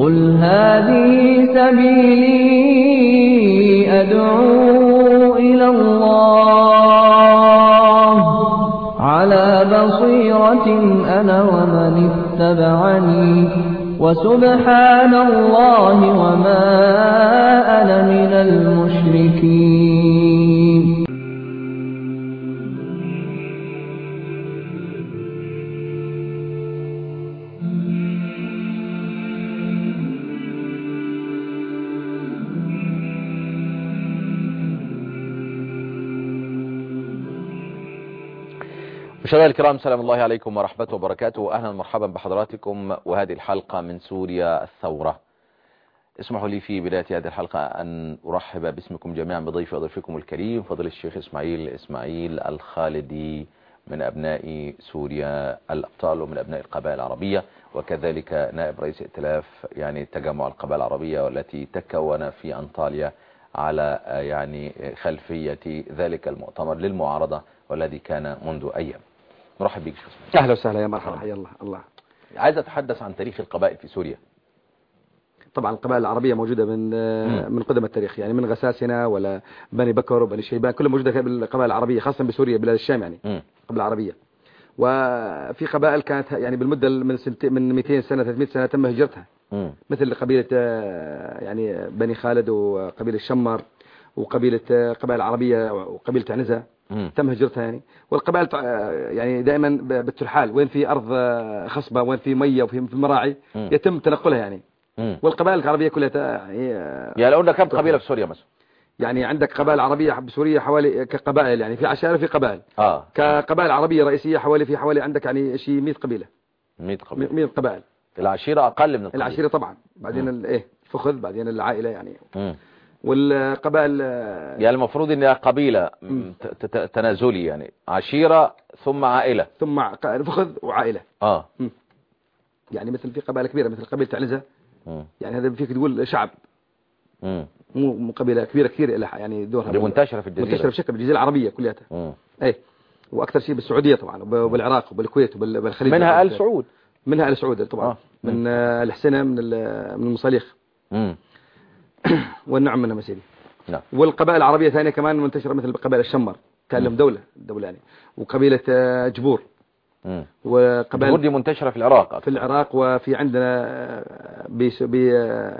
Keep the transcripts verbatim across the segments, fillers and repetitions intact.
قل هذه سبيلي أدعو إلى الله على بصيرة أنا ومن اتبعني وسبحان الله وما أنا من المشركين. مشاهدينا الكرام، سلام الله عليكم ورحمته وبركاته. أهلا ومرحبا بحضراتكم وهذه الحلقة من سوريا الثورة. اسمحوا لي في بداية هذه الحلقة أن أرحب باسمكم جميعا بضيفي وضيفكم الكريم فضيلة الشيخ إسماعيل إسماعيل الخالدي من أبناء سوريا الأبطال ومن أبناء القبائل العربية، وكذلك نائب رئيس ائتلاف يعني تجمع القبائل العربية والتي تكون في أنطاليا على يعني خلفية ذلك المؤتمر للمعارضة والذي كان منذ أيام. مرحب بك شيخ. اهلا وسهلا، يا مرحبا، حيا الله. الله عايز اتحدث عن تاريخ القبائل في سوريا. طبعا القبائل العربية موجودة من م. من قدم التاريخ، يعني من غساسنة ولا بني بكر وبني شيبان، كلها موجودة بالقبائل العربية، خاصة بسوريا بلاد الشام، يعني القبائل العربية. وفي قبائل كانت يعني بالمدة من من مئتين سنة ثلاثمئة سنة تم هجرتها، م. مثل قبيلة يعني بني خالد وقبيلة الشمر وقبيلة قبائل عربية وقبيلة عنزة تم هجرتها يعني. والقبائل يعني دائما بالترحال، وين في أرض خصبة وين في مية وفي مراعي يتم تنقلها يعني. مم. والقبائل العربية كلها يعني يعني لو قلنا كم قبيلة في سوريا مثلا؟ يعني عندك قبائل عربية بسوريا حوالي كقبائل، يعني في عشائر في قبائل آه. كقبائل عربية رئيسية حوالي في حوالي عندك يعني شيء مئة قبيلة. مئة قبيلة. مئة قبائل. العشيرة أقل من القبيلة. العشيرة طبعا، بعدين الايه فخذ، بعدين العائلة يعني. مم. والقبائل يعني المفروض انها قبيلة تنازلي، يعني عشيرة ثم عائلة ثم فخذ وعائلة. اه م. يعني مثل في قبائل كبيرة مثل قبيلة عنزة، يعني هذا فيك تقول شعب، مم. مو قبيلة كبيرة كثير لها يعني دورها منتشرة في الجزيرة، منتشرة بشكل بالجزيرة العربية كلها. اي واكثر شيء بالسعودية طبعا وبالعراق وبالكويت وبالخليج، منها آل سعود منها آل سعود طبعا. آه. من آه الحسنة من من المصاليخ والنعم منها مسيري. نعم. والقبائل العربية ثانية كمان منتشرة مثل قبائل الشمر، كان لهم دولة دولة يعني، وقبيلة جبور. امم وقبائل جبور دي منتشرة في العراق أكثر. في العراق، وفي عندنا بي بي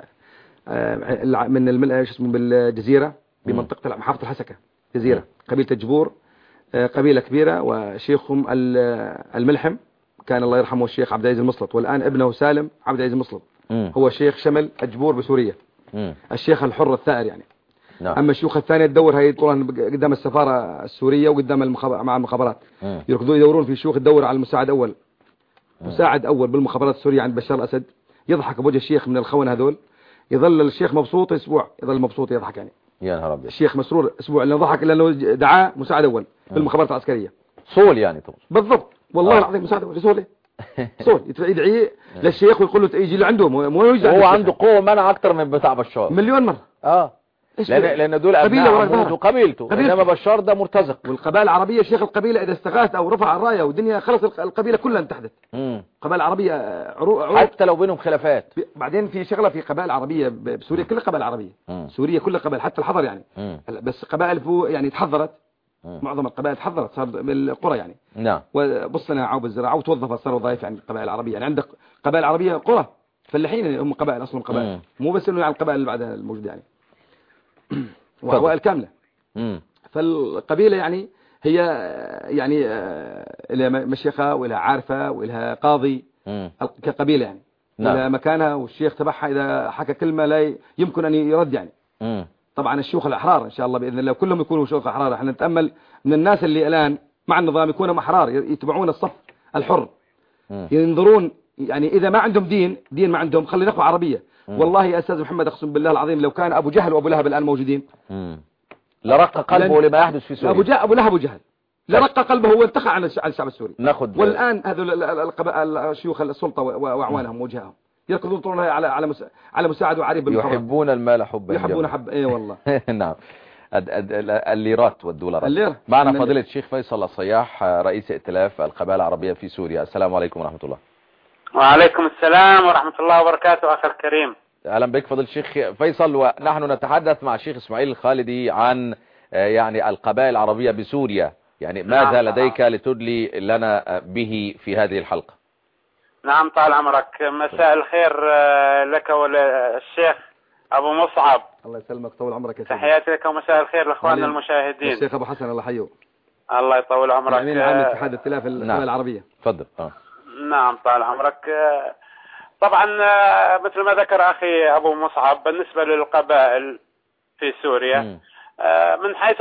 من المل ايش اسمه بالجزيرة بمنطقة محافظة الحسكة جزيرة. مم. قبيلة جبور قبيلة كبيرة، وشيخهم الملحم كان الله يرحمه الشيخ عبد العزيز المسلط، والآن ابنه سالم عبد العزيز المسلط هو شيخ شمل الجبور بسوريا. مم. الشيخ الحر الثائر يعني. نعم. أما الشيوخ الثانية تدور هي طولها قدام السفارة السورية وقدام المخابر مع المخابرات، يركضون يدورون في شيوخ تدور على المساعد أول، مم. مساعد أول بالمخابرات السورية عند بشار الأسد، يضحك بوجه الشيخ من الخونة هذول، يظل الشيخ مبسوط أسبوع، يظل مبسوط يضحك يعني. يا نهار أبيض. الشيخ مسرور أسبوع لأنه ضحك لأنه دعاه مساعد أول بالمخابرات العسكرية. صول يعني طبعا. بالضبط والله آه. العظيم مساعد أول صول صول يدعي للشيخ ويقول له يجي لعنده، مو يجي هو عنده قوة منع أكتر من بتاع بشار مليون مرة. اه لأن, لأن دول أبناء عمود وقبيلته، إنما بشار ده مرتزق. والقبائل العربية شيخ القبيلة إذا استغاث أو رفع الراية والدنيا خلص القبيلة كلها انتحدت. قبائل عربية عروق عروق حتى لو بينهم خلافات. بعدين في شغلة في قبائل عربية بسوريا، كل قبائل عربية مم. سوريا كل قبائل حتى الحضر يعني. مم. بس قبائل فوق يعني تحضرت، مم. معظم القبائل تحضرت صار بالقرى يعني. نعم. وبص صناعة وبالزراعة وتوظفت صاروا وظائف يعني القبائل العربية، يعني عندك قبائل عربية قرى فلاحين هم قبائل أصلا قبائل، مم. مو بس إنه يعني القبائل اللي بعدها الموجودة يعني وعوائل كاملة. مم. فالقبيلة يعني هي يعني لها مشيخة ولها عارفة ولها قاضي. مم. كقبيلة يعني. نعم. ولها مكانها، والشيخ تبعها إذا حكى كلمة لا يمكن أن يرد يعني. مم. طبعا الشيوخ الأحرار إن شاء الله بإذن الله كلهم يكونوا شيوخ أحرار. احنا نتأمل من الناس اللي الآن مع النظام يكونوا أحرار، يتبعون الصف الحر. مم. ينظرون يعني إذا ما عندهم دين دين ما عندهم خلي نخوة عربية. مم. والله يا أستاذ محمد أقسم بالله العظيم لو كان أبو جهل وأبو لهب الآن موجودين لرق قلبه لما يحدث في سوريا. أبو, جه... أبو لهب وأبو جهل لرق قلبه وانتخى عن الشعب السوري. ناخد والآن هذول الشيوخ السلطة وأعوانهم وجههم يركضون طولها على على مس... على مساعد وعريب بالمخابرات. يحبون المال حبا يحبون حب ايه والله. نعم. الليرات والدولارات. الليرة. معنا فضيلة الشيخ فيصل الصياح رئيس ائتلاف القبائل العربية في سوريا. السلام عليكم ورحمة الله. وعليكم السلام ورحمة الله وبركاته أخي الكريم. أهلا بك فضل الشيخ فيصل، ونحن نتحدث مع الشيخ إسماعيل الخالدي عن يعني القبائل العربية بسوريا، يعني ماذا نعم لديك لتدلي لنا به في هذه الحلقة؟ نعم طال عمرك، مساء الخير لك وللشيخ أبو مصعب. الله يسلمك، طول عمرك يا سيدي. تحياتي لك ومساء الخير لأخواننا المشاهدين. الشيخ أبو حسن الله يحييه. الله يطول عمرك. أمين عام اتحاد ائتلاف القبائل العربية. تفضل. آه. نعم طال عمرك. طبعا مثل ما ذكر أخي أبو مصعب بالنسبة للقبائل في سوريا، م. من حيث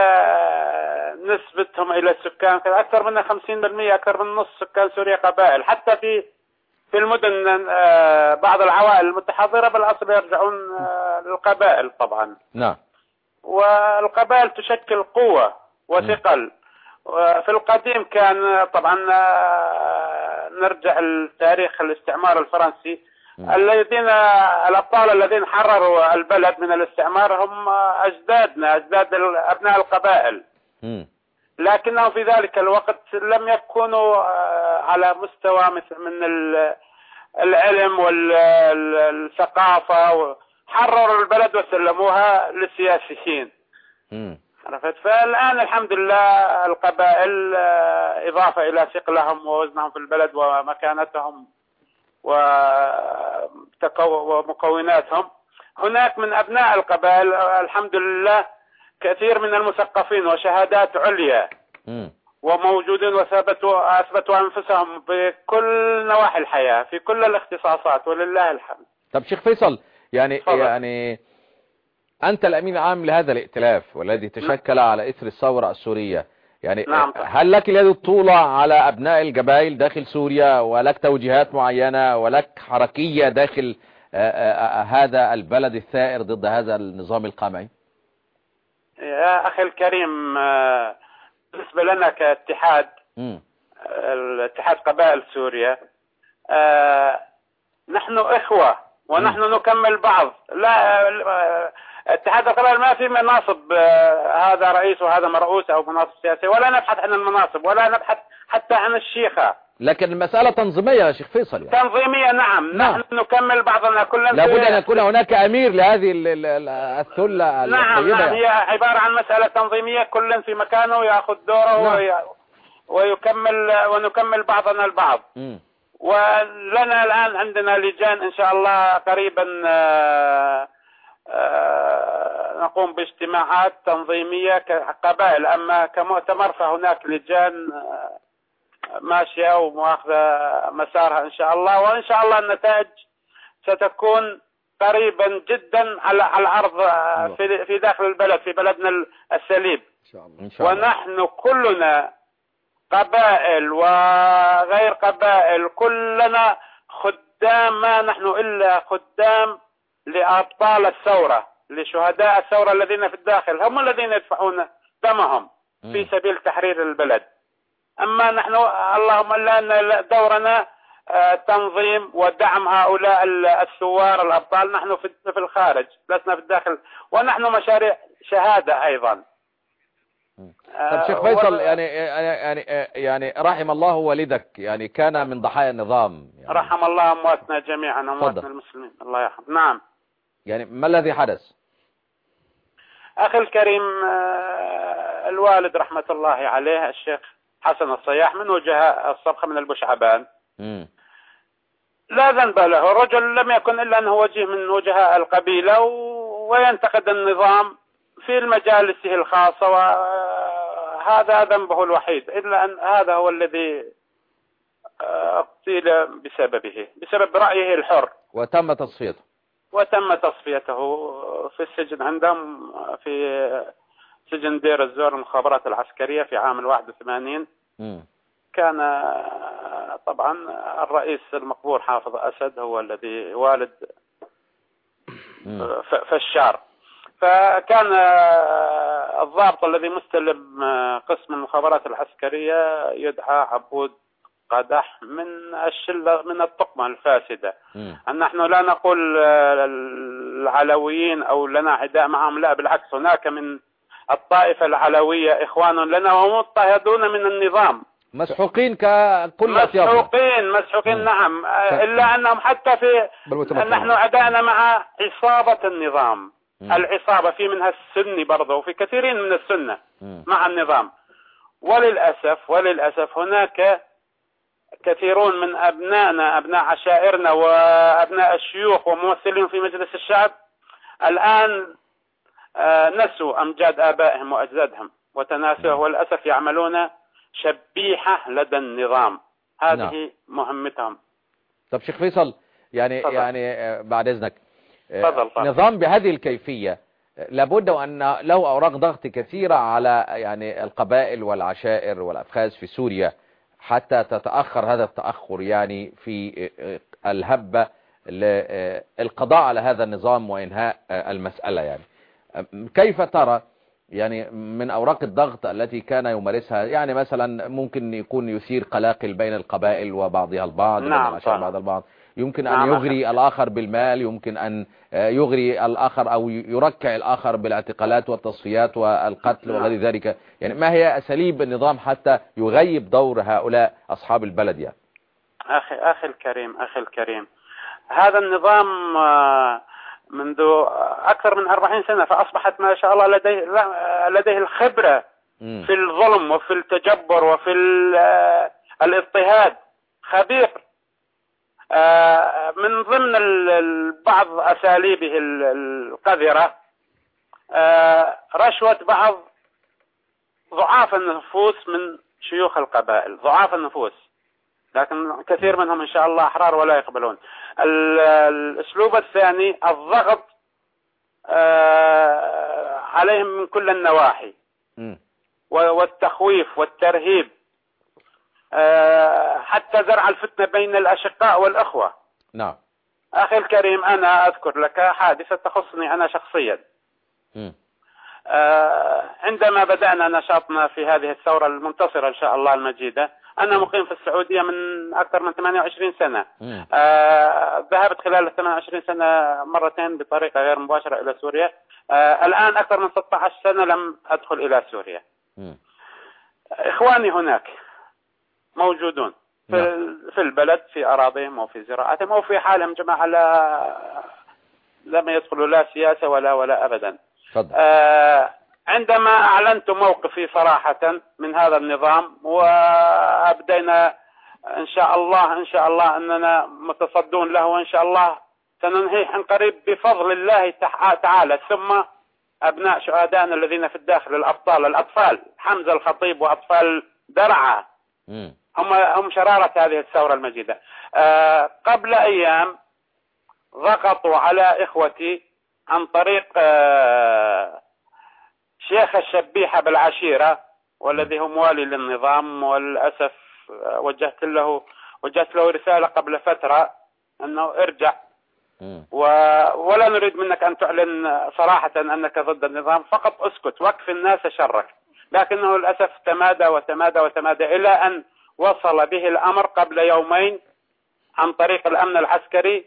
نسبتهم إلى السكان أكثر من خمسين بالمئة، أكثر من نصف سكان سوريا قبائل. حتى في في المدن بعض العوائل المتحضرة بالأصل يرجعون للقبائل طبعا. نعم. والقبائل تشكل قوة وثقل. في القديم كان طبعا نرجع لتاريخ الاستعمار الفرنسي، م. الذين الأبطال الذين حرروا البلد من الاستعمار هم أجدادنا، أجداد أبناء القبائل. م. لكنهم في ذلك الوقت لم يكونوا على مستوى من العلم والثقافة، حرروا البلد وسلموها للسياسيين. م. عرفت؟ فالآن الحمد لله القبائل إضافة إلى ثقلهم ووزنهم في البلد ومكانتهم ومكوناتهم. هناك من أبناء القبائل الحمد لله كثير من المثقفين وشهادات عليا، م. وموجودين وثبتوا أثبتوا أنفسهم بكل نواحي الحياة في كل الاختصاصات ولله الحمد. طب شيخ فيصل، يعني فضل. يعني أنت الأمين العام لهذا الائتلاف والذي تشكل نعم. على إثر الثورة السورية، يعني نعم. هل لك اليد الطولة على أبناء القبائل داخل سوريا، ولك توجيهات معينة، ولك حركية داخل آآ آآ هذا البلد الثائر ضد هذا النظام القمعي؟ يا أخي الكريم، بالنسبة لنا كاتحاد م. الاتحاد قبائل سوريا، نحن إخوة ونحن م. نكمل بعض. لا اتحاد القبائل ما في مناصب، هذا رئيس وهذا مرؤوس أو مناصب سياسية، ولا نبحث عن المناصب ولا نبحث حتى عن الشيخة. لكن المسألة تنظيمية يا شيخ فيصل. يعني. تنظيمية نعم. نعم، نحن نكمل بعضنا كلنا. لابد أن يكون هناك أمير لهذه الثلة. نعم نعم، هي عبارة عن مسألة تنظيمية، كل في مكانه يأخذ دوره. نعم. وي... ويكمل ونكمل بعضنا البعض. م. ولنا الآن عندنا لجان إن شاء الله قريبا آآ آآ نقوم باجتماعات تنظيمية كقبائل، أما كمؤتمر فهناك لجان ماشية ومواخذة مسارها إن شاء الله، وإن شاء الله النتائج ستكون قريبا جدا على على الأرض في في داخل البلد، في بلدنا السليب إن شاء الله. إن شاء الله. ونحن كلنا قبائل وغير قبائل كلنا خدام، ما نحن إلا خدام لأبطال الثورة، لشهداء الثورة الذين في الداخل، هم الذين يدفعون دمهم في سبيل تحرير البلد. أما نحن اللهم لا دورنا تنظيم ودعم هؤلاء الثوار الأبطال، نحن في الخارج لسنا في الداخل، ونحن مشاريع شهادة أيضا. طب شيخ فيصل، يعني يعني يعني رحم الله والدك، يعني كان من ضحايا النظام. يعني رحم الله أمواتنا جميعا، أمواتنا المسلمين الله يرحم. نعم. يعني ما الذي حدث؟ أخي الكريم، الوالد رحمة الله عليه الشيخ حسن الصياح من وجهاء الصبخة من البشعبان، م. لا ذنب له. الرجل لم يكن إلا أنه وجيه من وجهاء القبيلة وينتقد النظام في مجالسه الخاصة، وهذا ذنبه الوحيد، إلا أن هذا هو الذي اقتيل بسببه، بسبب رأيه الحر. وتم تصفيته وتم تصفيته في السجن عندهم في سجن دير الزور المخابرات العسكرية في عام الواحد وثمانين. م. كان طبعا الرئيس المقبور حافظ أسد هو الذي والد م. فشار، فكان الضابط الذي مستلم قسم المخابرات العسكرية يدعى عبود قدح من الشلة من الطقمة الفاسدة. م. أن نحن لا نقول العلويين أو لنا عداء معهم، لا بالعكس، هناك من الطائفة العلوية إخوان لنا وهم مضطهدون من النظام. مسحوقين ككل مسحوقين مسحوقين نعم. إلا أنهم حتى في نحن عدانا مع عصابة النظام. م. العصابة في منها السني برضه وفي كثيرين من السنة م. مع النظام. وللأسف وللأسف هناك كثيرون من أبنائنا أبناء عشائرنا وأبناء الشيوخ وممثلين في مجلس الشعب الآن نسوا أمجاد آبائهم وأجدادهم وتناسوا، والأسف يعملون شبيحة لدى النظام. هذه نعم. مهمتهم. طب شيخ فيصل يعني فضل. يعني بعد إذنك فضل فضل. نظام بهذه الكيفية لابد أن له أوراق ضغط كثيرة على يعني القبائل والعشائر والأفخاذ في سوريا حتى تتأخر هذا التأخر يعني في الهبة للقضاء على هذا النظام وإنهاء المسألة. يعني كيف ترى يعني من أوراق الضغط التي كان يمارسها؟ يعني مثلا ممكن يكون يثير قلاقل بين القبائل وبعضها البعض، نعم بين العشائر بعض البعض، يمكن أن نعم يغري الآخر بالمال، يمكن أن يغري الآخر أو يركع الآخر بالاعتقالات والتصفيات والقتل نعم. وغير ذلك. يعني ما هي أساليب النظام حتى يغيب دور هؤلاء أصحاب البلد؟ يعني أخي أخي الكريم أخي الكريم هذا النظام منذ أكثر من أربعين سنة فأصبحت ما شاء الله لديه لديه الخبرة م. في الظلم وفي التجبر وفي الاضطهاد خبير. من ضمن بعض أساليبه القذرة رشوة بعض ضعاف النفوس من شيوخ القبائل، ضعاف النفوس، لكن كثير منهم إن شاء الله أحرار ولا يقبلون. الأسلوب الثاني الضغط عليهم من كل النواحي والتخويف والترهيب حتى زرع الفتنة بين الأشقاء والأخوة. نعم. أخي الكريم أنا أذكر لك حادثة تخصني أنا شخصيا. م. عندما بدأنا نشاطنا في هذه الثورة المنتصرة إن شاء الله المجيدة، أنا مقيم في السعودية من أكثر من ثمانية وعشرين سنة. آه ذهبت خلال ال ثمانية وعشرين سنة مرتين بطريقة غير مباشرة إلى سوريا. آه الآن أكثر من ستة عشر سنة لم أدخل إلى سوريا. م. إخواني هناك موجودون في, م. في البلد، في أراضيهم وفي زراعتهم وفي حالهم جماعة لا لم يدخلوا لا سياسة ولا ولا أبدا. آه عندما أعلنت موقفي صراحة من هذا النظام وأبدينا إن شاء الله إن شاء الله أننا متصدون له، وإن شاء الله سننهيه عن قريب بفضل الله تعالى. ثم أبناء شهدائنا الذين في الداخل الأبطال الأطفال حمزة الخطيب وأطفال درعا هم هم شرارة هذه الثورة المجيدة. آه قبل أيام ضغطوا على إخوتي عن طريق آه شيخ الشبيحة بالعشيرة والذي هو موالي للنظام، والأسف وجهت له وجهت له رسالة قبل فترة أنه ارجع و... ولا نريد منك أن تعلن صراحة أنك ضد النظام، فقط اسكت واكف الناس شرك. لكنه للأسف تمادى وتمادى وتمادى إلى أن وصل به الأمر قبل يومين عن طريق الأمن العسكري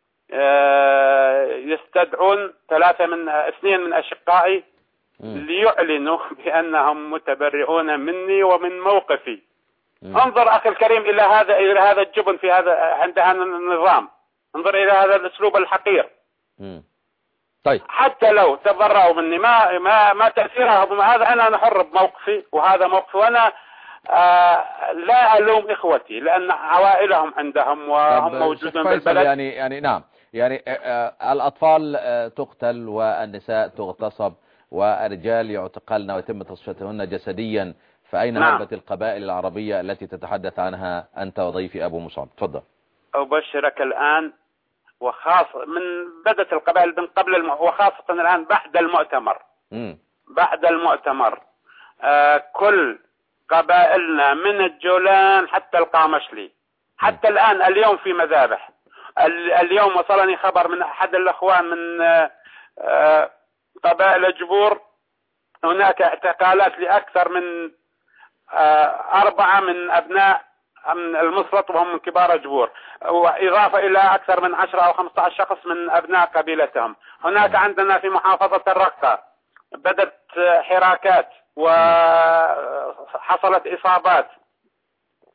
يستدعون ثلاثة من اثنين من أشقائي ليعلنوا بأنهم متبرئون مني ومن موقفي. م. انظر أخي الكريم إلى هذا إلى هذا الجبن في هذا عند هذا النظام، انظر إلى هذا الأسلوب الحقير. م. طيب حتى لو تبرأوا مني ما ما ما تأثيرها هذا، أنا أنا حر بموقفي وهذا موقفي، وأنا آه لا ألوم إخوتي لأن عوائلهم عندهم وهم موجودون بالبلد. يعني يعني نعم يعني آه الأطفال آه تقتل والنساء تغتصب والرجال يعتقلن ويتم تصفيتهن جسديا، فأين نعم. هبة القبائل العربية التي تتحدث عنها أنت وضيفي أبو مصعب؟ تفضل. أبشرك الآن وخاصة من بدت القبائل من قبل الم... وخاصة الآن بعد المؤتمر م. بعد المؤتمر آه كل قبائلنا من الجولان حتى القامشلي حتى م. الآن اليوم في مذابح. ال... اليوم وصلني خبر من أحد الأخوان من آه آه قبائل جبور هناك اعتقالات لأكثر من آه أربعة من أبناء من المسلط وهم من كبار جبور، وإضافة إلى أكثر من عشرة أو خمسة عشر شخص من أبناء قبيلتهم. هناك عندنا في محافظة الرقة بدت حراكات وحصلت إصابات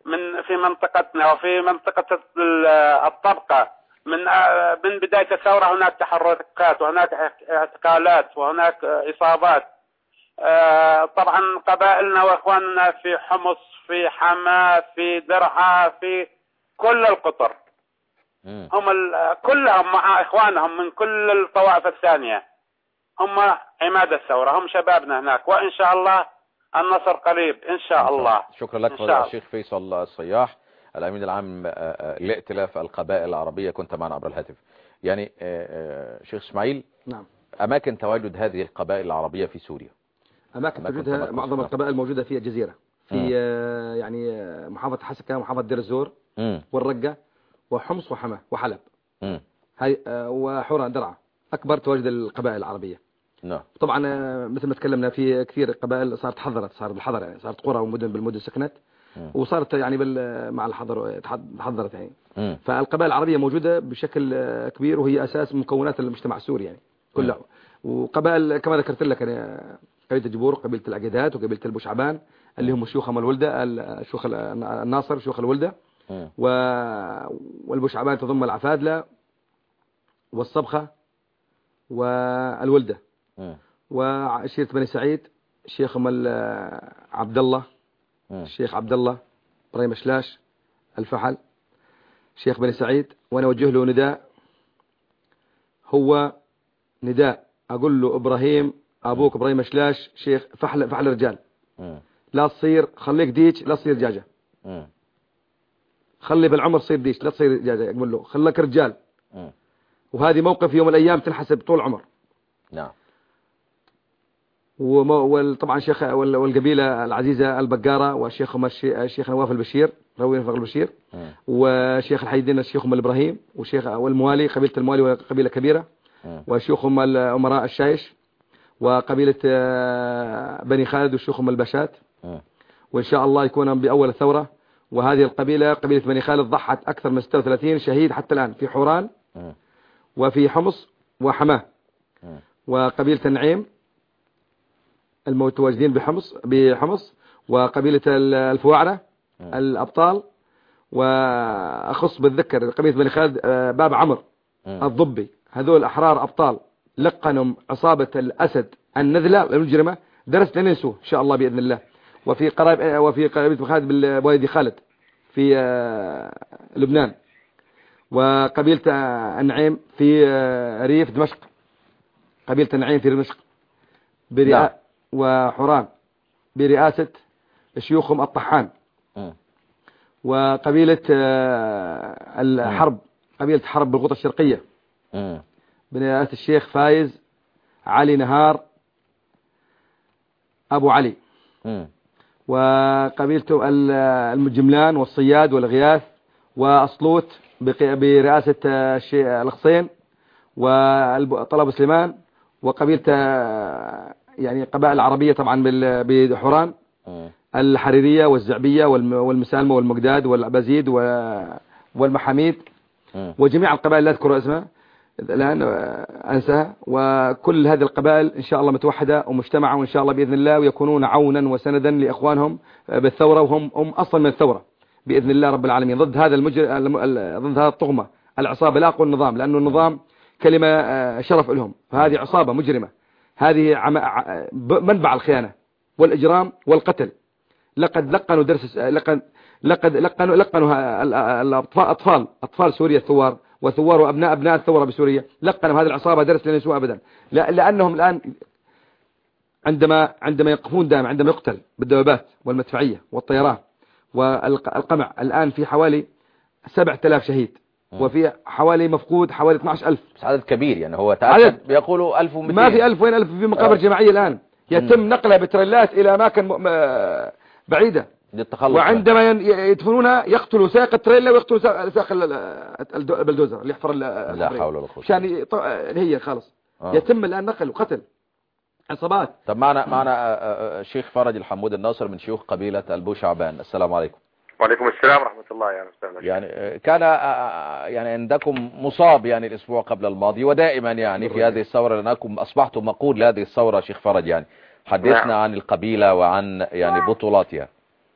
من في منطقتنا وفي منطقة الطبقة من من بداية الثورة هناك تحركات وهناك اعتقالات وهناك إصابات. طبعا قبائلنا وإخواننا في حمص في حماة في درعا في كل القطر هم كلهم مع إخوانهم من كل الطوائف الثانية، هم عماد الثورة، هم شبابنا هناك، وإن شاء الله النصر قريب إن شاء الله. شكرا لك فضيلة الشيخ فيصل الصياح الأمين العام لائتلاف القبائل العربية، كنت معنا عبر الهاتف. يعني شيخ إسماعيل، نعم، أماكن تواجد هذه القبائل العربية في سوريا؟ أماكن تواجدها معظم القبائل موجودة في الجزيرة، في آه يعني محافظة حسكة ومحافظة دير الزور م. والرقة وحمص وحماة وحلب م. هاي آه وحوران درعا أكبر تواجد القبائل العربية. نعم. طبعا مثل ما تكلمنا في كثير قبائل صارت حضرت، صار بالحضر يعني، صارت قرى ومدن بالمدن سكنت م. وصارت يعني مع الحضر تحضرت يعني م. فالقبائل العربية موجودة بشكل كبير وهي أساس مكونات المجتمع السوري يعني كلها. وقبائل كما ذكرت لك يعني قبيلة الجبور، قبيلة العقيدات، وقبيلة البوشعبان اللي هم شيوخ الولدة، الشيوخ الناصر، شيوخ الولدة، والبوشعبان تضم العفادلة والصبخة والولدة، وعشيرة بني سعيد شيخهم عبد الله، الشيخ عبد الله ابراهيم مشلاش الفحل شيخ بني سعيد. وانا اوجه له نداء، هو نداء اقول له ابراهيم ابوك ابراهيم مشلاش شيخ فحل فحل رجال، لا تصير خليك ديش لا تصير دجاجه، خلي بالعمر تصير ديش لا تصير دجاجه، اقول له خليك رجال، وهذه موقف يوم الأيام تنحسب طول عمر. نعم. وطبعا شيخ والقبيلة العزيزة البقارة وشيخهم الشيخ نواف البشير روي نفق البشير، وشيخ الحيدين الشيخهم الإبراهيم، وشيخ والموالي قبيلة الموالي وقبيلة كبيرة، وشيوخهم الأمراء الشايش، وقبيلة بني خالد وشيوخهم البشات، وإن شاء الله يكون بأول الثورة. وهذه القبيلة قبيلة بني خالد ضحت أكثر من ستة وثلاثين شهيد حتى الآن في حوران وفي حمص وحماه، وقبيلة النعيم المتواجدين بحمص بحمص وقبيلة الفواعرة الأبطال. وأخص بالذكر قبيلة بني خالد باب عمر الضبي، هذول أحرار أبطال لقنهم عصابة الأسد النذلة المجرمة، درس لن ينسوه إن شاء الله بإذن الله. وفي قريب وفي قبيلة بني خالد بالوادي خالد في لبنان، وقبيلة النعيم في ريف دمشق، قبيلة النعيم في دمشق برئاسة وحوران برئاسة شيوخهم الطحان، وقبيلة الحرب قبيلة حرب بالغوطة الشرقية برئاسة الشيخ فايز علي نهار أبو علي، وقبيلته المجملان والصياد والغياث وأصلوت برئاسة الشيخ الخصين وطلب سليمان، وقبيلة يعني قبائل عربية طبعا بحوران الحريرية والزعبية والمسالمة والمقداد والعبازيد والمحاميد، وجميع القبائل لا أذكر اسمها الآن أنساها. وكل هذه القبائل إن شاء الله متوحدة ومجتمعة وإن شاء الله بإذن الله، ويكونون عونا وسندا لإخوانهم بالثورة، وهم هم أصلا من الثورة بإذن الله رب العالمين، ضد هذا المجر ضد هذا الطغمة العصابة، لا أقول النظام لأنه النظام كلمة شرف لهم، فهذه عصابة مجرمة، هذه منبع الخيانة والإجرام والقتل. لقد لقنوا درس لقد لقد لقنوا لقنوا الأطفال أطفال سوريا الثوار وثوار وأبناء أبناء الثورة بسوريا، لقنوا هذه العصابة درس لن ينسوه أبدا، لأنهم الآن عندما عندما يقفون دائما عندما يقتل بالدبابات والمدفعية والطيران والقمع، الآن في حوالي سبعة آلاف شهيد وفي حوالي مفقود حوالي اثني عشر ألف، عدد كبير يعني. هو تعدد بيقولوا ألف ومئتين، ما في ألف وين ألف، في مقابر جماعية الآن يتم نقلها بتريلات إلى أماكن بعيدة للتخلص، وعندما يدفنونها يقتلوا سائق التريلا ويقتلوا سائق البلدوزر اللي يحفر لا حول ولا قوة عشان هي خالص. آه. يتم الآن نقل وقتل عصابات. طب معنا معنا الشيخ فرج الحمود الناصر من شيوخ قبيلة البوشعبان. السلام عليكم. وعليكم السلام ورحمة الله يا أستاذ. يعني كان يعني عندكم مصاب يعني الأسبوع قبل الماضي ودائما يعني في هذه الثورة، لأنكم أصبحتم مقود لهذه الثورة. شيخ فرج يعني حدثنا نعم. عن القبيلة وعن يعني بطولاتها.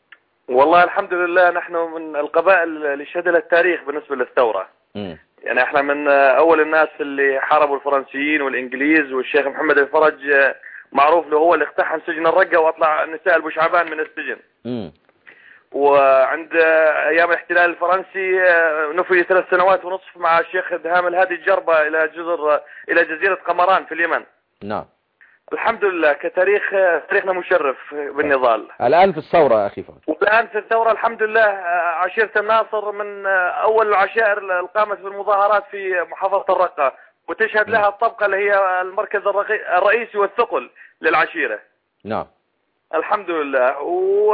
والله الحمد لله نحن من القبائل اللي شهد لها التاريخ بالنسبة للثورة. م. يعني احنا من اول الناس اللي حاربوا الفرنسيين والانجليز، والشيخ محمد الفرج معروف له هو اللي اقتحم سجن الرقة واطلع النساء البوشعبان من السجن. م. وعند ايام الاحتلال الفرنسي نفي ثلاث سنوات ونصف مع الشيخ دهام الهادي الجربة الى جزر الى جزيرة قمران في اليمن. نعم. الحمد لله كتاريخ تاريخنا مشرف بالنضال. الآن في الثورة أخي فهد. والآن في الثورة الحمد لله عشيرة الناصر من أول العشائر اللي قامت بالمظاهرات في محافظة الرقة، وتشهد لها الطبقة اللي هي المركز الرئيسي والثقل للعشيرة. نعم. الحمد لله. و...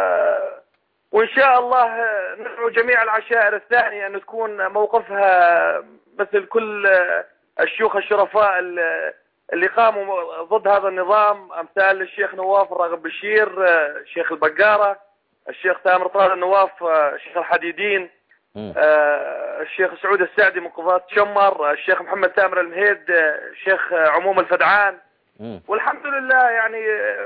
وإن شاء الله ندعو جميع العشائر الثانية أن تكون موقفها مثل كل الشيوخ الشرفاء اللي قاموا ضد هذا النظام، أمثال الشيخ نواف الراغب بشير، الشيخ البقارة، الشيخ تامر طارق النواف، الشيخ الحديدين، الشيخ سعود السعدي من قضاة شمر، الشيخ محمد تامر المهيد، الشيخ عموم الفدعان. والحمد لله يعني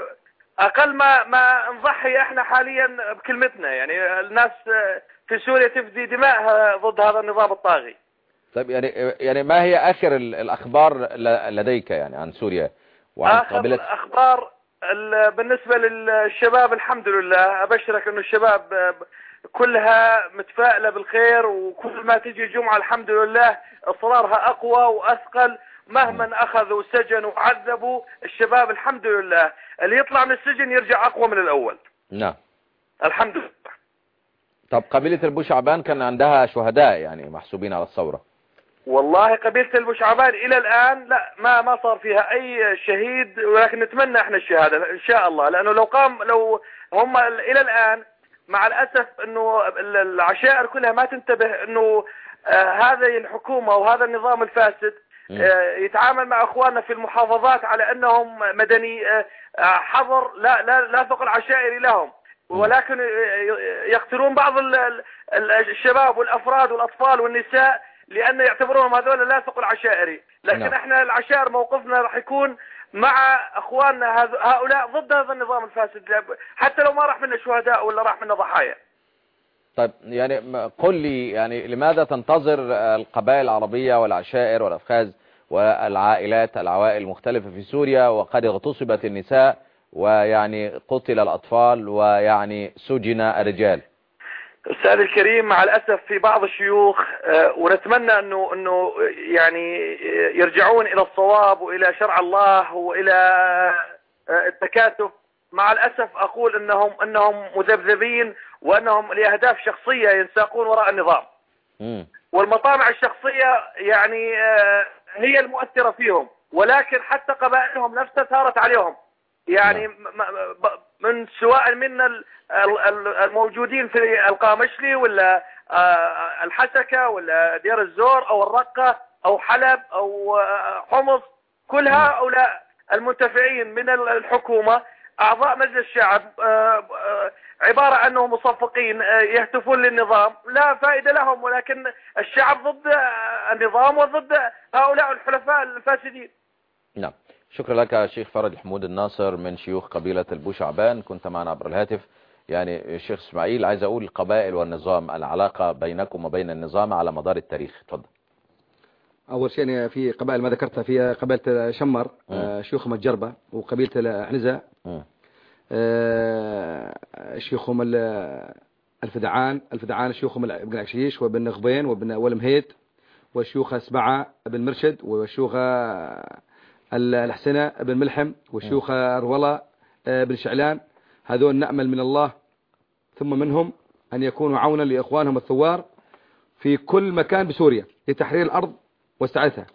أقل ما ما نضحي احنا حاليا بكلمتنا، يعني الناس في سوريا تفدي دماءها ضد هذا النظام الطاغي. طيب يعني يعني ما هي آخر الأخبار لديك يعني عن سوريا وعن آخر قابلة الأخبار بالنسبة للشباب؟ الحمد لله أبشرك أنه الشباب كلها متفائلة بالخير، وكل ما تجي جمعة الحمد لله إصرارها أقوى وأثقل، مهما أخذوا سجن وعذبوا الشباب الحمد لله اللي يطلع من السجن يرجع أقوى من الأول. نعم الحمد لله. طب قبيلة البوشعبان كان عندها شهداء يعني محسوبين على الثورة؟ والله قبيلة البوشعبان إلى الآن لا ما ما صار فيها أي شهيد، ولكن نتمنى احنا الشهادة إن شاء الله، لأنه لو قام لو هم إلى الآن مع الأسف أنه العشائر كلها ما تنتبه أنه آه هذه الحكومة وهذا النظام الفاسد آه يتعامل مع أخواننا في المحافظات على أنهم مدني آه حظر لا لا لا ثقل عشائري لهم، ولكن يقتلون بعض الشباب والأفراد والأطفال والنساء لأن يعتبرونهم هذول لا ثقل عشائري. لكن نعم. احنا العشائر موقفنا راح يكون مع اخواننا هؤلاء ضد هذا النظام الفاسد، حتى لو ما راح منا شهداء ولا راح منا ضحايا. طيب يعني قل لي يعني لماذا تنتظر القبائل العربية والعشائر والأفخاذ والعائلات العوائل المختلفة في سوريا وقد اغتصبت النساء ويعني قتل الأطفال ويعني سجن الرجال؟ أستاذ الكريم مع الأسف في بعض الشيوخ ونتمنى أنه أنه يعني يرجعون إلى الصواب وإلى شرع الله وإلى التكاتف. مع الأسف أقول أنهم أنهم مذبذبين وأنهم لأهداف شخصية ينساقون وراء النظام. م. والمطامع الشخصية يعني هي المؤثرة فيهم، ولكن حتى قبائلهم نفسها ثارت عليهم. يعني من سواء من الموجودين في القامشلي ولا الحسكة ولا دير الزور أو الرقة أو حلب أو حمص، كل هؤلاء المنتفعين من الحكومة أعضاء مجلس الشعب عبارة عنهم مصفقين يهتفون للنظام، لا فائدة لهم، ولكن الشعب ضد النظام وضد هؤلاء الحلفاء الفاسدين. نعم، شكرا لك شيخ فرج حمود الناصر من شيوخ قبيلة البوشعبان، كنت معنا عبر الهاتف. يعني شيخ اسماعيل، عايز اقول القبائل والنظام، العلاقة بينكم وبين النظام على مدار التاريخ، اتفضل. اول شيء في قبائل ما ذكرتها، في قبيلة شمر شيوخهم الجربة، وقبيلة عنزة شيوخهم الفدعان الفدعان شيوخهم ابن عكشيش وابن غبين وابن والمهيد، وشيوخ سبعة ابن مرشد، وشيوخ الحسنة ابن ملحم، وشيوخ رولة بن شعلان. هذول نأمل من الله ثم منهم أن يكونوا عونا لإخوانهم الثوار في كل مكان بسوريا لتحرير الأرض واستعادتها.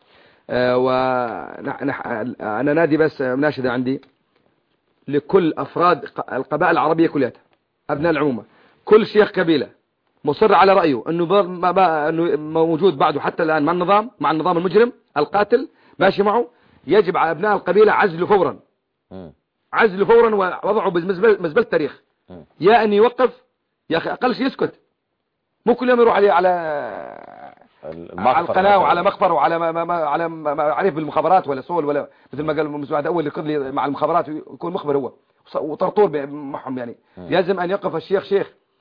وأنا نادي بس مناشدة عندي لكل أفراد القبائل العربية كلها، أبناء العمومة، كل شيخ قبيلة مصر على رأيه أنه موجود بعده حتى الآن مع النظام مع النظام المجرم القاتل ماشي معه، يجب على أبناء القبيلة عزله فورا عزله فورا ووضعه بمزبلة التاريخ، يا أن يوقف يا أخي أقل شيء يسكت، مو كل يوم يروح عليه على على القناة وعلى مخبر وعلى ما ما ما على ما عرف بالمخابرات ولا صول ولا مثل ما قال المساعد أول اللي قضي مع المخابرات ويكون مخبر هو وطرطور معهم. يعني لازم أن يقف الشيخ شيخ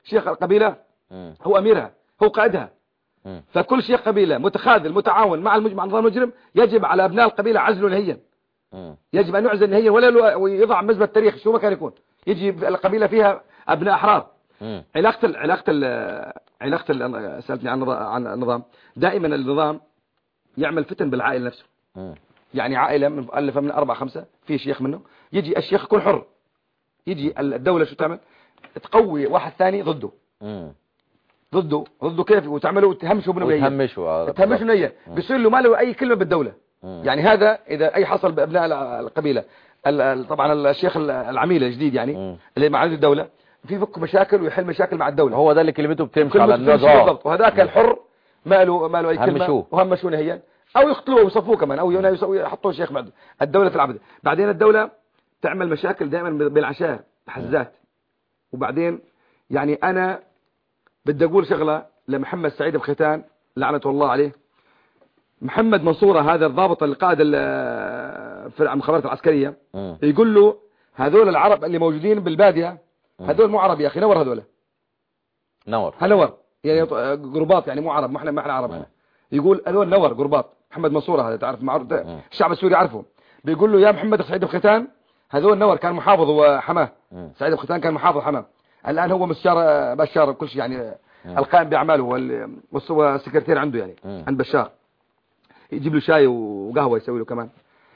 شيخ القبيلة هو أميرها، هو قائدها. فكل شيخ قبيلة متخاذل متعاون مع مع نظام المجرم، يجب على أبناء القبيلة عزله نهائيا. يجب أن يعزل نهائيا ولا ويضع مزبة التاريخ شو ما كان يكون. يجي القبيلة فيها أبناء أحرار. علاقة ال علاقة ال علاقة ال سألتني عن عن النظام. دائما النظام يعمل فتن بالعائلة نفسه. يعني عائلة مؤلفة من أربعة خمسة، في شيخ منه يجي الشيخ يكون حر، يجي الدولة شو تعمل؟ تقوي واحد ثاني ضده. ضده ضده كيف؟ وتعملوا تهمشوا بنو نية تهمشوا تهمشوا نية بيصير له ما له أي كلمة بالدولة. يعني هذا إذا أي حصل بأبناء القبيلة، طبعا الشيخ العميل الجديد يعني اللي مع الدولة في فك مشاكل ويحل مشاكل مع الدولة، هو ده اللي كلمته بتمشي على النظام بالضبط. وهذاك الحر ما له ما له أي كلمة، وهمشوا نهائيا أو يقتلوه ويصفوه كمان أو يحطوه شيخ بعد الدولة في العبد. بعدين الدولة تعمل مشاكل دائما بالعشائر حزات. وبعدين يعني أنا بدي أقول شغلة لمحمد سعيد بختان لعنة الله عليه. محمد منصورة هذا الضابط القائد في المخابرات العسكرية يقول له هذول العرب اللي موجودين بالبادية هذول مو عرب يا أخي، نور هذول نور هنور يعني قرباط يعني مو عرب، ما احنا ما احنا عرب. يقول هذول نور قرباط. محمد منصورة هذا تعرف معروف، الشعب السوري عارفه. بيقول له يا محمد سعيد بختان هذول نور كان محافظ وحماه. سعيد بختان كان محافظ حماه، الآن هو مستشار بشار كل شيء يعني القائم بأعماله والسكرتير عنده يعني عند بشار. يجيب له شاي وقهوة يسوي له كمان.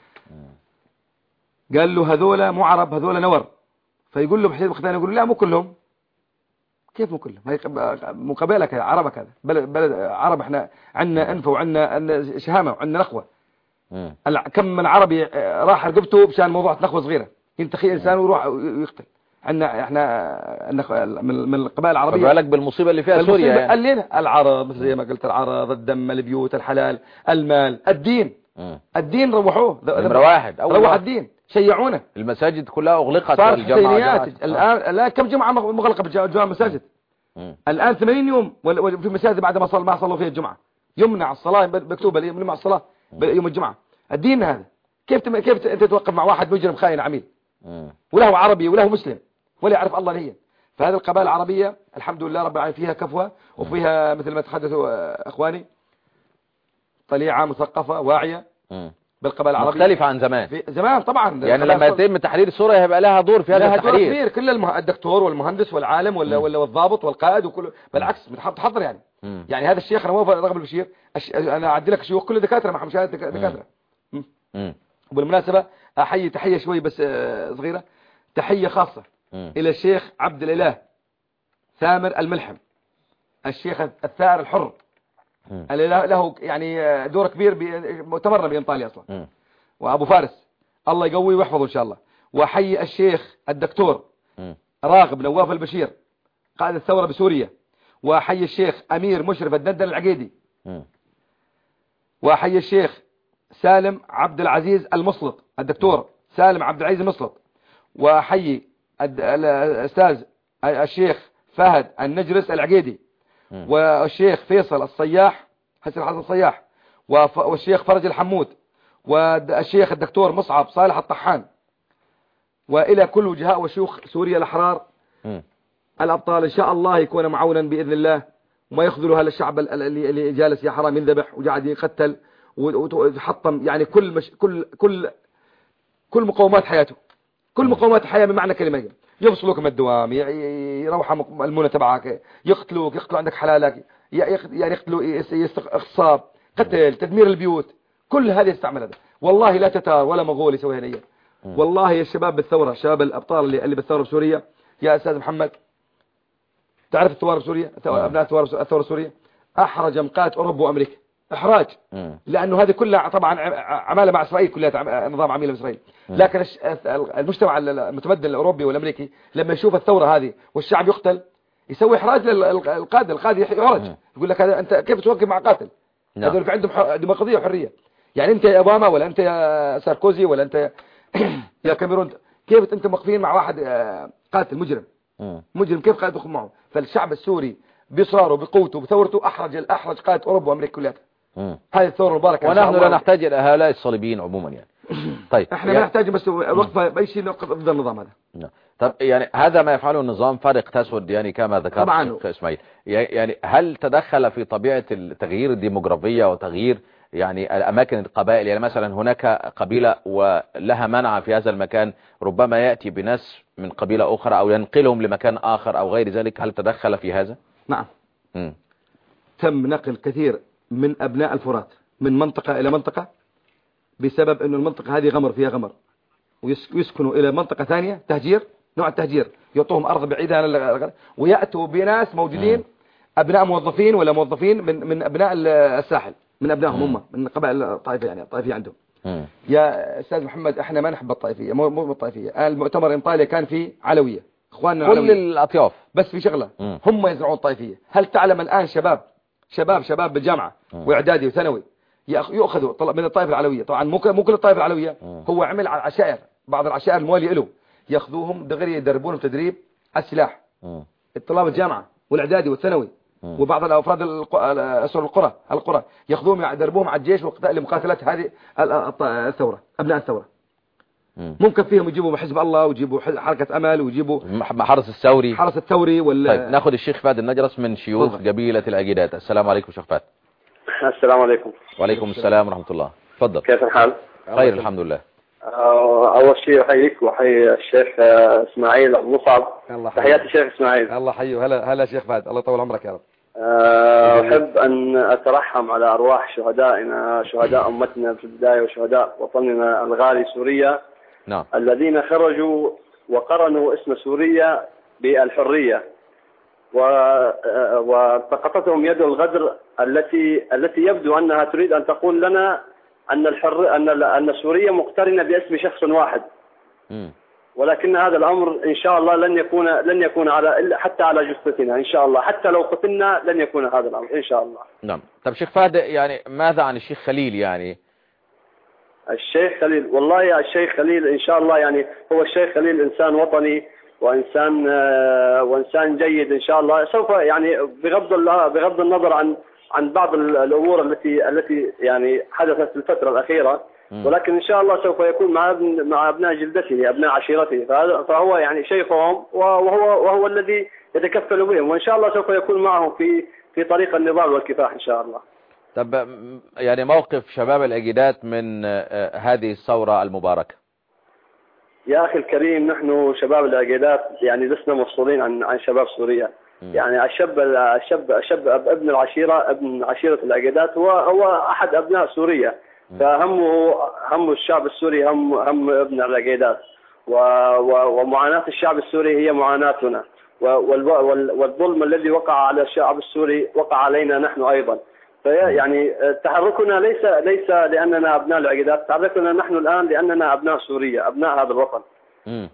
قال له هذول مو عرب هذول نور. فيقول له بحسين بختان يقول له لا مو كلهم. كيف مو كلهم؟ هي مو قبيلك عربك هذا بلد, بلد عرب، احنا عندنا انف وعندنا شهامة وعندنا نخوة. كم من عربي راح رقبته بشان موضوع نخوة صغيرة ينتخي انسان ويروح ويقتل. عندنا احنا من القبائل العربية. فبالك بالمصيبة اللي فيها سوريا يعني. قال لنا العرب زي ما قلت، العرب، الدم، البيوت، الحلال، المال، الدين. م. الدين روحوه نمرة واحد أول روح الدين، شيعونا. المساجد كلها أغلقت والجماعات الآن لا كم جمعة مغلقة بجماعة المساجد. م. الآن ثمانين يوم في المساجد بعد ما صل ما صلوا فيها الجمعة يمنع الصلاة مكتوبة يمنع الصلاة يوم الجمعة. الدين هذا كيف تم... كيف انت توقف مع واحد مجرم خاين عميل وله عربي وله مسلم ولا يعرف الله نية؟ فهذه القبائل العربية الحمد لله رب العالمين فيها كفوة وفيها مثل ما تحدثوا اخواني طليعة مثقفة واعية بالقبائل العربية مختلفة عن زمان. في زمان طبعا يعني لما يتم تحرير سوريا هيبقى لها دور في هذا التحرير. لها دور كبير. كل المه... الدكتور والمهندس والعالم ولا ولا والضابط والقائد وكل بالعكس بتحضر يعني. مم. يعني هذا الشيخ انا مو رغب البشير أش... انا اعدي لك شيوخ كل دكاتره مع مشاهد دكاتره. وبالمناسبة احيي تحية شوي بس صغيرة، تحية خاصة مم. الى الشيخ عبد الاله ثامر الملحم، الشيخ الثائر الحر مم. اللي له يعني دور كبير متمرن بإنطاليا اصلا مم. وابو فارس الله يقويه ويحفظه ان شاء الله. واحيي الشيخ الدكتور مم. راغب نواف البشير قائد الثورة بسوريا. واحيي الشيخ امير مشرف الدندن العقيدي. مم. واحيي الشيخ سالم عبد العزيز المسلط الدكتور سالم عبد العزيز المسلط. واحيي الاستاذ الشيخ فهد النجرس العقيدي. مم. والشيخ فيصل الصياح حسن حسن الصياح والشيخ فرج الحمود والشيخ الدكتور مصعب صالح الطحان وإلى كل وجهاء وشيوخ سوريا الأحرار م. الأبطال إن شاء الله يكون معونا بإذن الله وما يخذلوا هذا الشعب اللي جالس يا حرام ينذبح وقاعد يقتل ويحطم يعني كل مش كل كل كل مقومات حياته، كل مقومات الحياة بمعنى كلمة. يفصلوك من الدوام، يروح المونة تبعك، يقتلوك، يقتلوا عندك حلالك، يعني يقتلوا اغتصاب، قتل، تدمير البيوت، كل هذه يستعمل هذا. والله لا تتار ولا مغول يسوي هنية. والله يا الشباب بالثورة، شباب الأبطال اللي, اللي بالثورة بسوريا، يا أستاذ محمد تعرف الثوار بسوريا، أبناء الثورة السورية أحرج مقات أوروبا وأمريكا إحراج، لأنه هذه كلها طبعا عمالة مع إسرائيل، كلها نظام عميلة بإسرائيل. لكن المجتمع المتمدن الأوروبي والأمريكي لما يشوف الثورة هذه والشعب يقتل يسوي إحراج للقادة، القادة يحرج، يقول لك هذا أنت كيف توقف مع قاتل؟ هذول في عندهم ديمقراطية وحرية. يعني أنت يا أوباما ولا أنت يا ساركوزي ولا أنت يا كاميرون، كيف أنت موقفين مع واحد قاتل مجرم مجرم كيف قاعد تدخل معه؟ فالشعب السوري بإصراره بقوته بثورته أحرج الأحرج قائد أوروبا وأمريكا كلها. هذه الثورة المباركة، ونحن لا نحتاج إلى هؤلاء الصليبيين عموما يعني. طيب احنا ما نحتاج بس وقفة بأي شيء نوقف ضد النظام هذا. طب يعني هذا ما يفعله النظام فرق تسود يعني كما ذكرت الشيخ إسماعيل، يعني هل تدخل في طبيعة التغيير الديموغرافية وتغيير يعني الأماكن القبائل؟ يعني مثلا هناك قبيلة ولها منع في هذا المكان، ربما يأتي بناس من قبيلة أخرى أو ينقلهم لمكان آخر أو غير ذلك، هل تدخل في هذا؟ نعم. م. تم نقل كثير من أبناء الفرات من منطقة إلى منطقة بسبب أن المنطقة هذه غمر فيها غمر، ويسكنوا إلى منطقة ثانية تهجير، نوع التهجير يعطوهم أرض بعيدة عن الغرب، ويأتوا بناس موجودين أبناء موظفين ولا موظفين من من أبناء الساحل، من أبنائهم هم من قبائل الطائفية، يعني الطائفية عندهم. مم. يا أستاذ محمد احنا ما نحب الطائفية، مو مو الطائفية. المؤتمر انطاليا كان فيه علوية، اخواننا كل العلوية. الأطياف، بس في شغلة مم. هم يزرعون الطائفية. هل تعلم الآن شباب شباب شباب بالجامعة مم. وإعدادي وثانوي يأخذوا من الطائفة العلوية، طبعا مو مو كل الطائفة العلوية، مم. هو عمل على العشائر، بعض العشائر الموالية له ياخذوهم دغري يدربونهم تدريب على السلاح، الطلاب الجامعة والإعدادي والثانوي، وبعض الأفراد أسر القرى القرى ياخذوهم يدربوهم على الجيش لمقاتلة هذه الثورة، أبناء الثورة. مم. ممكن فيهم يجيبوا حزب الله ويجيبوا حركة أمل ويجيبوا حرس الثوري حرس الثوري ولا. طيب ناخذ الشيخ فهد النجرس من شيوخ طبعا. قبيلة الأجيدات. السلام عليكم شيخ فهد. السلام عليكم. وعليكم السلام ورحمة الله. تفضل. كيف الحال؟ خير الحمد لله. أول شيء أحييك وأحيي الشيخ إسماعيل أبو مصعب. تحياتي الشيخ إسماعيل. الله حيه. هلا هلا شيخ فهد، الله يطول عمرك يا رب. أحب أن أترحم على أرواح شهدائنا، شهداء أمتنا في البداية وشهداء وطننا الغالي سوريا. نعم. الذين خرجوا وقرنوا اسم سوريا بالحرية والتقطتهم يد الغدر التي التي يبدو أنها تريد أن تقول لنا أن الحر أن أن سوريا مقترنة باسم شخص واحد. م. ولكن هذا الأمر إن شاء الله لن يكون لن يكون على حتى على جثتنا إن شاء الله، حتى لو قتلنا لن يكون هذا الأمر إن شاء الله. نعم. طب شيخ فهد يعني ماذا عن الشيخ خليل؟ يعني الشيخ خليل والله يا الشيخ خليل إن شاء الله يعني هو الشيخ خليل إنسان وطني وإنسان وإنسان جيد إن شاء الله، سوف يعني بغض بغض النظر عن عن بعض الأمور التي التي يعني حدثت في الفترة الأخيرة، ولكن إن شاء الله سوف يكون مع ابن مع أبناء جلدته أبناء عشيرته، فهو يعني شيخهم وهو وهو الذي يتكفل بهم، وإن شاء الله سوف يكون معهم في في طريق النضال والكفاح إن شاء الله. طب يعني موقف شباب الأجيدات من هذه الثورة المباركة؟ يا أخي الكريم نحن شباب الأجيدات يعني لسنا مفصولين عن عن شباب سوريا. يعني الشاب الشاب الشاب ابن العشيرة ابن عشيرة الأجيدات هو هو أحد أبناء سوريا، فهمه هم الشعب السوري هم هم ابن الأجيدات، ومعاناة الشعب السوري هي معاناتنا، والظلم الذي وقع على الشعب السوري وقع علينا نحن أيضا. يعني تحركنا ليس ليس لأننا أبناء الأجيدات، تحركنا نحن الآن لأننا أبناء سوريا، أبناء هذا الوطن. م.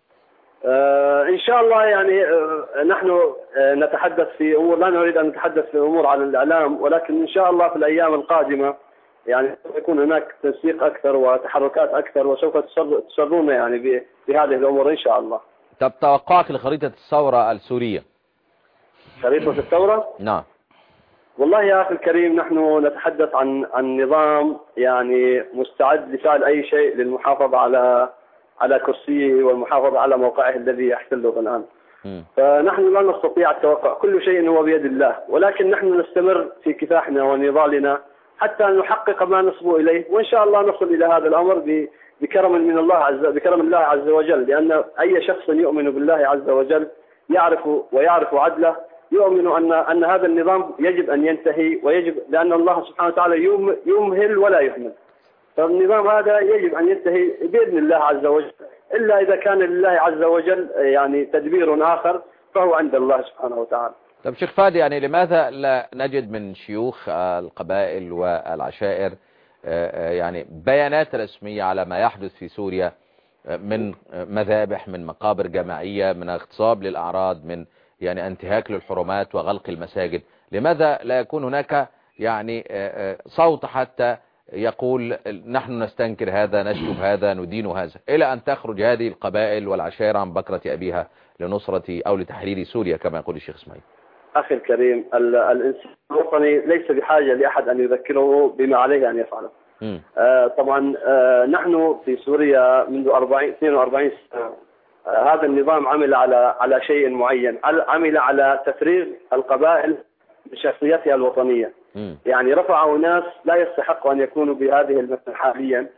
آه إن شاء الله يعني آه نحن آه نتحدث في أمور، لا نريد أن نتحدث في أمور على الإعلام، ولكن إن شاء الله في الأيام القادمة يعني سوف يكون هناك تنسيق أكثر وتحركات أكثر، وسوف تسرون يعني بهذه الأمور إن شاء الله. طب توقعك لخريطة الثورة السورية؟ خريطة الثورة؟ نعم. والله يا أخي الكريم نحن نتحدث عن عن نظام يعني مستعد لفعل أي شيء للمحافظة على على كرسيه والمحافظة على موقعه الذي يحتله الآن. م. فنحن لا نستطيع التوقع، كل شيء هو بيد الله، ولكن نحن نستمر في كفاحنا ونضالنا حتى نحقق ما نصبو إليه، وإن شاء الله نصل إلى هذا الأمر بكرم من الله عز بكرم الله عز وجل، لأن أي شخص يؤمن بالله عز وجل يعرف ويعرف عدله، يؤمن أن أن هذا النظام يجب أن ينتهي، ويجب لأن الله سبحانه وتعالى يمهل ولا يهمل، فالنظام هذا يجب أن ينتهي بإذن الله عز وجل، إلا إذا كان لله عز وجل يعني تدبير آخر فهو عند الله سبحانه وتعالى. طب شيخ فادي يعني لماذا لا نجد من شيوخ القبائل والعشائر يعني بيانات رسمية على ما يحدث في سوريا من مذابح، من مقابر جماعية، من اغتصاب للأعراض، من يعني انتهاك للحرمات وغلق المساجد؟ لماذا لا يكون هناك يعني صوت حتى يقول نحن نستنكر هذا، نشتم هذا، ندين هذا، إلى أن تخرج هذه القبائل والعشائر عن بكرة أبيها لنصرة أو لتحرير سوريا كما يقول الشيخ إسماعيل؟ أخي الكريم الإنسان الوطني ليس بحاجة لأحد أن يذكره بما عليه أن يفعله. آه طبعا آه نحن في سوريا منذ أربعين اثنين وأربعين سنة هذا النظام عمل على على شيء معين، عمل على تفريغ القبائل بشخصيتها الوطنية. م. يعني رفعوا ناس لا يستحقوا أن يكونوا بهذه المكانة حاليا،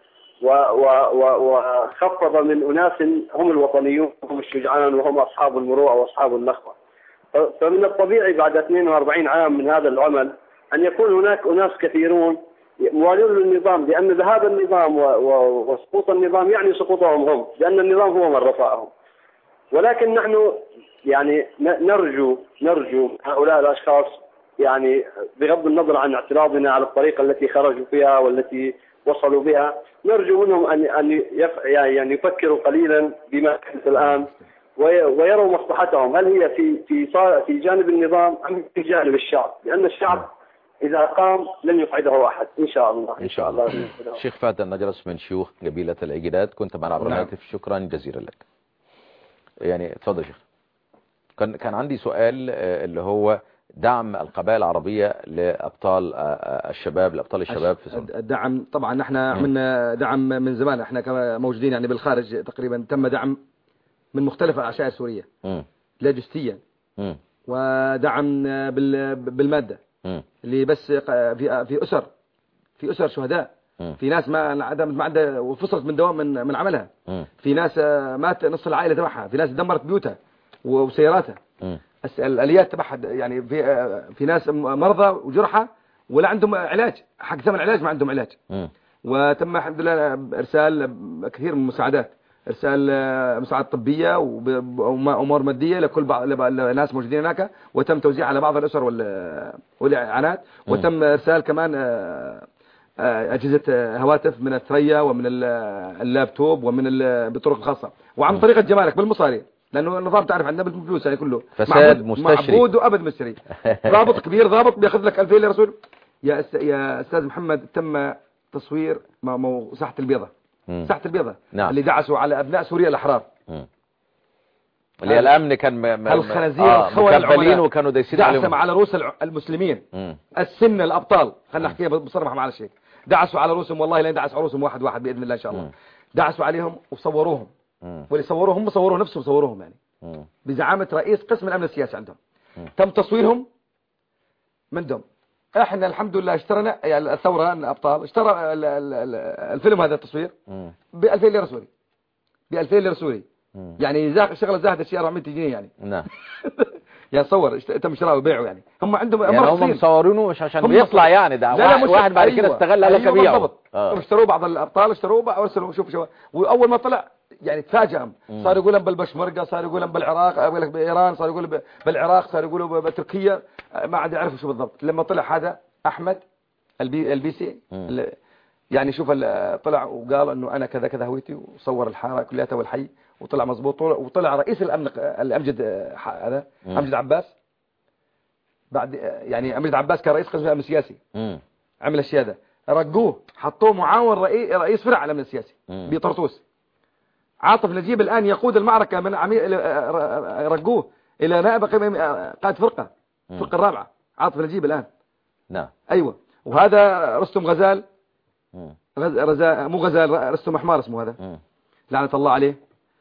وخفض من أناس هم الوطنيون، هم الشجعان، وهم أصحاب المروءة وأصحاب النخوة. فمن الطبيعي بعد اثنين وأربعين عام من هذا العمل أن يكون هناك أناس كثيرون موالون للنظام، لأن ذهاب النظام وسقوط النظام يعني سقوطهم هم، لأن النظام هو من رفعهم. ولكن نحن يعني نرجو نرجو هؤلاء الأشخاص، يعني بغض النظر عن اعتراضنا على الطريقة التي خرجوا فيها والتي وصلوا بها، نرجو منهم أن أن يعني يفكروا قليلا بما حدث الآن ويروا مصلحتهم، هل هي في في في جانب النظام أم في جانب الشعب؟ لأن الشعب إذا قام لن يقعده أحد إن شاء الله. إن شاء الله. شيخ فهد النجرس من شيوخ قبيلة العقيدات، كنت معنا عبر الهاتف، شكرا جزيلا لك. يعني تفضل شيخ. كان كان عندي سؤال اللي هو دعم القبائل العربية لأبطال الشباب لأبطال الشباب في سوريا. الدعم طبعا نحن عملنا دعم من زمان، احنا موجودين يعني بالخارج تقريبا، تم دعم من مختلف العشائر السورية لاجستيا، ودعم بالمادة م. اللي بس في في أسر في أسر شهداء، م. في ناس ما عدم ما عندها وفصلت من دوام من من عملها، م. في ناس مات نص العائلة تبعها، في ناس دمرت بيوتها وسياراتها، م. الآليات تبعها، يعني في في ناس مرضى وجرحى ولا عندهم علاج، حق ثمن علاج ما عندهم علاج. م. وتم الحمد لله إرسال كثير من المساعدات، إرسال مساعدات طبية وأمور مادية لكل بعض الناس موجودين هناك، وتم توزيع على بعض الأسر والإعانات، وتم إرسال كمان أجهزة هواتف من الثريا ومن اللابتوب ومن بطرق الخاصة، وعن طريقة جمالك بالمصاري، لأنه النظام تعرف عندنا بالفلوس يعني كله فساد مستشري، معبود وأبد مستشري. ضابط كبير ضابط بياخذ لك ألفين لرسول. يا يا أستاذ محمد، تم تصوير ساحة البيضة، ساحة البيضة نعم. اللي دعسوا على أبناء سوريا الأحرار، اللي الأمن كان الخنازير آه مكبلين وكانوا دايسين عليهم على رؤوس المسلمين. مم. السنة الأبطال، خلينا نحكيها بصراحة مع الشيء، دعسوا على رؤوسهم، والله لين دعسوا على رؤوسهم واحد واحد بإذن الله إن شاء الله. مم. دعسوا عليهم وصوروهم، مم. واللي صوروهم هم صوروا نفسهم صوروهم يعني مم. بزعامة رئيس قسم الأمن السياسي عندهم. مم. تم تصويرهم من دم. احنا الحمد لله اشترنا يعني الثورة الأبطال اشترى الفيلم هذا التصوير ب ألفين ليرة سوري، ب ألفين ليرة سوري، يعني شغله زاهد الشيء أربعمية جنيه يعني. نعم. يعني صور تم شراءه وبيعه، يعني هم عندهم يعني هم مصورينه مش عشان بيطلع يعني ده لا واحد, واحد بعد كده استغل قال لك ابيعه. اه اشتروه بعض الابطال اشتروه وارسلوا شوف شو، واول ما طلع يعني تفاجئهم، صار يقولون بالبشمركه، صار يقولون بالعراق، اقول لك بايران، صار يقولوا بالعراق، صار يقولوا بتركيا، ما عاد يعرفوا شو بالضبط. لما طلع هذا احمد البي البيسي يعني شوف طلع وقال انه انا كذا كذا هويتي، وصور الحاره كلها والحي، وطلع مزبوط، وطلع رئيس الامن الامجد هذا امجد عباس، بعد يعني امجد عباس كان رئيس قسم الامن السياسي، عمل الشيء هذا، رقوه حطوه معاون رئيس رئيس فرع الامن السياسي بطرطوس. عاطف نجيب الان يقود المعركه من عميل، رقوه الى نائب قائد فرقه الفرقه الرابعه، عاطف نجيب الان. نعم ايوه. وهذا رستم غزال، غزال مو غزال، رستم حمار اسمه هذا، لعنه الله عليه،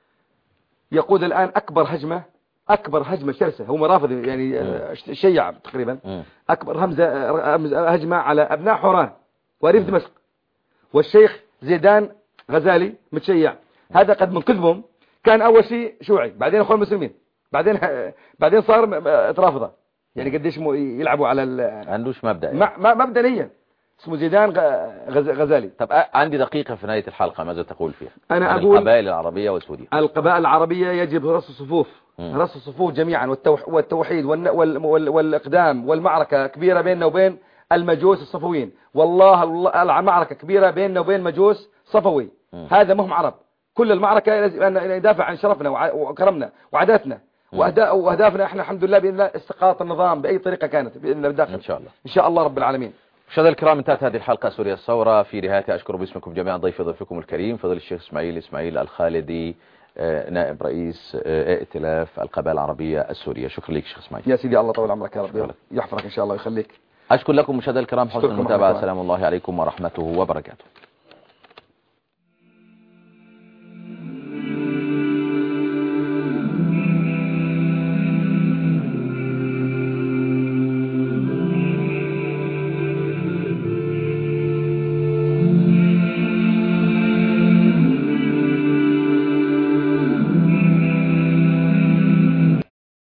يقود الآن أكبر هجمة أكبر هجمة شرسة، هو مرافض يعني شيع تقريبا، أكبر همزة هجمة على أبناء حوران وريف دمشق، والشيخ زيدان غزالي متشيع. هذا قد من كذبهم كان أول شيء شيوعي، بعدين أخوان المسلمين، بعدين بعدين صار ترافضة، يعني قديش يلعبوا على عندوش مبدأ يعني. مبدئيا اسمه زيدان غزالي. طب عندي دقيقة في نهاية الحلقة، ماذا تقول فيها؟ أنا أقول القبائل العربية وسوريا. القبائل العربية يجب رص الصفوف، رص الصفوف جميعا، والتوحيد والإقدام، والمعركة كبيرة بيننا وبين المجوس الصفويين، والله المعركة كبيرة بيننا وبين مجوس صفوي. م. هذا مهم عرب، كل المعركة لازم ندافع عن شرفنا وكرمنا وعاداتنا وأهدافنا. احنا الحمد لله بإذن الله استقاط النظام بأي طريقة كانت بإذن الله بالداخل إن شاء الله إن شاء الله رب العالمين. مشاهدينا الكرام، انتهت هذه الحلقة سوريا الثورة. في نهايتها أشكر باسمكم جميعا ضيفي ضيفكم الكريم فضيلة الشيخ إسماعيل إسماعيل الخالدي، نائب رئيس ائتلاف القبائل العربية السورية. شكرا لك شيخ إسماعيل. يا سيدي الله طول عمرك يا رب يحفظك إن شاء الله ويخليك. أشكر لكم مشاهدينا الكرام حسن المتابعة. سلام الله عليكم ورحمته وبركاته.